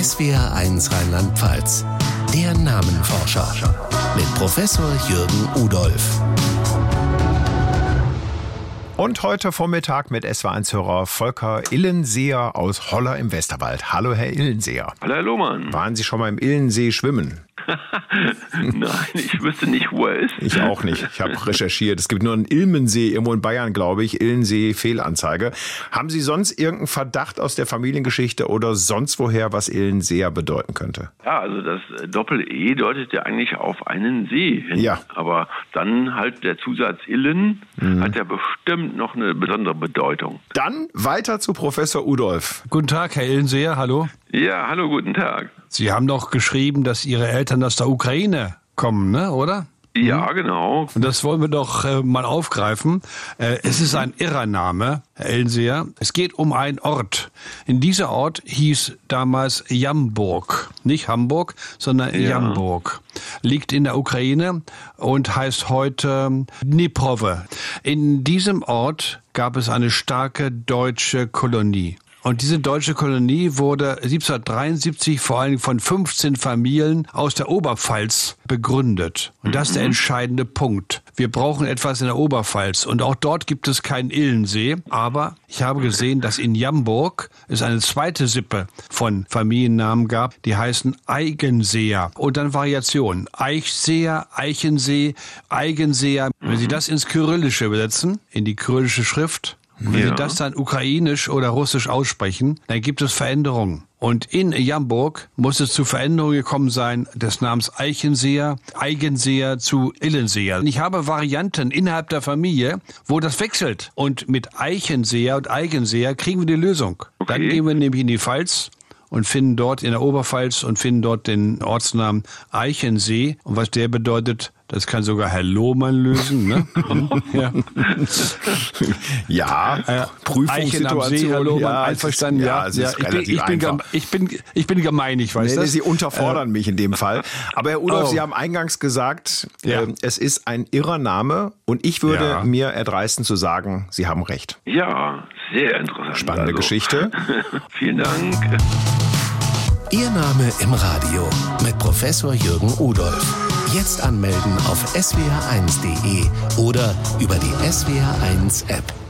SWR1 Rheinland-Pfalz. Der Namenforscher mit Professor Jürgen Udolph. Und heute Vormittag mit SWR1-Hörer Volker Illenseer aus Holler im Westerwald. Hallo, Herr Illenseer. Hallo, Herr Lohmann. Waren Sie schon mal im Illensee schwimmen? Nein, ich wüsste nicht, wo er ist. Ich auch nicht. Ich habe recherchiert. Es gibt nur einen Ilmensee irgendwo in Bayern, glaube ich. Illensee, Fehlanzeige. Haben Sie sonst irgendeinen Verdacht aus der Familiengeschichte oder sonst woher, was Illenseer bedeuten könnte? Ja, also das Doppel-E deutet ja eigentlich auf einen See hin. Ja. Aber dann halt der Zusatz Illen hat ja bestimmt noch eine besondere Bedeutung. Dann weiter zu Professor Udolph. Guten Tag, Herr Illenseer, hallo. Ja, hallo, guten Tag. Sie haben doch geschrieben, dass Ihre Eltern aus der Ukraine kommen, ne, oder? Ja, genau. Und das wollen wir doch mal aufgreifen. Es ist ein irrer Name, Herr Illenseer. Es geht um einen Ort. In dieser Ort hieß damals Jamburg. Nicht Hamburg, sondern Jamburg. Liegt in der Ukraine und heißt heute Dniprowe. In diesem Ort gab es eine starke deutsche Kolonie. Und diese deutsche Kolonie wurde 1773 vor allem von 15 Familien aus der Oberpfalz begründet. Und das ist der entscheidende Punkt. Wir brauchen etwas in der Oberpfalz. Und auch dort gibt es keinen Illensee. Aber ich habe gesehen, dass in Jamburg es eine zweite Sippe von Familiennamen gab. Die heißen Eigenseer. Und dann Variationen. Eichseer, Eichensee, Eigenseer. Wenn Sie das ins Kyrillische übersetzen, in die kyrillische Schrift, und wenn Sie das dann ukrainisch oder russisch aussprechen, dann gibt es Veränderungen. Und in Jamburg muss es zu Veränderungen gekommen sein des Namens Eichenseer, Eigenseer zu Illenseer. Ich habe Varianten innerhalb der Familie, wo das wechselt. Und mit Eichenseer und Eigenseer kriegen wir die Lösung. Okay. Dann gehen wir nämlich in die Pfalz und finden dort in der Oberpfalz und finden dort den Ortsnamen Eichensee. Und was der bedeutet, das kann sogar Herr Lohmann lösen, ne? Prüfungssituation. Herr Lohmann, einverstanden? Ich bin gemein, ich weiß das. Sie unterfordern mich in dem Fall. Aber Herr Udolph, Sie haben eingangs gesagt, es ist ein irrer Name und ich würde mir erdreisten zu sagen, Sie haben recht. Ja, sehr interessant. Spannende Geschichte. Vielen Dank. Ihr Name im Radio mit Professor Jürgen Udolph. Jetzt anmelden auf swr1.de oder über die SWR1 App.